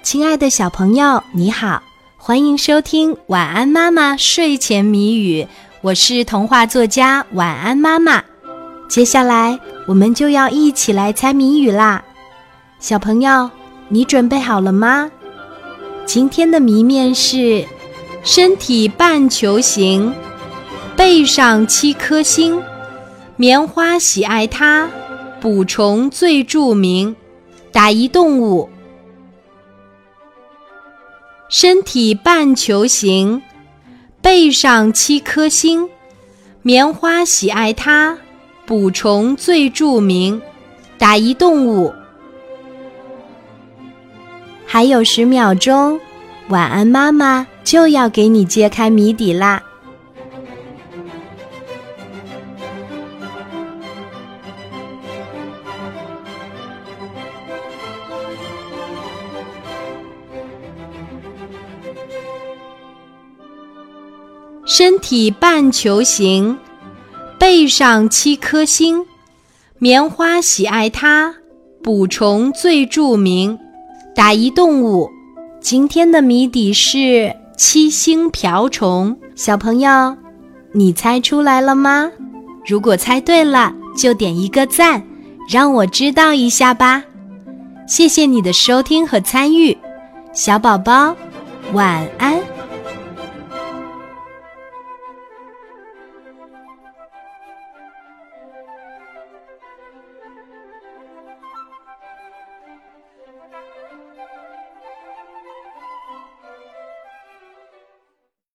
亲爱的小朋友，你好，欢迎收听晚安妈妈睡前谜语，我是童话作家晚安妈妈。接下来我们就要一起来猜谜语啦。小朋友，你准备好了吗？今天的谜面是：身体半球形，背上7颗星，棉花喜爱它，捕虫最著名，打一动物。身体半球形，背上7颗星，棉花喜爱它，捕虫最著名，打一动物。还有10秒钟，晚安妈妈就要给你揭开谜底啦。身体半球形，背上7颗星，棉花喜爱它，捕虫最著名，打一动物。今天的谜底是7星瓢虫。小朋友，你猜出来了吗？如果猜对了，就点一个赞，让我知道一下吧。谢谢你的收听和参与，小宝宝，晚安。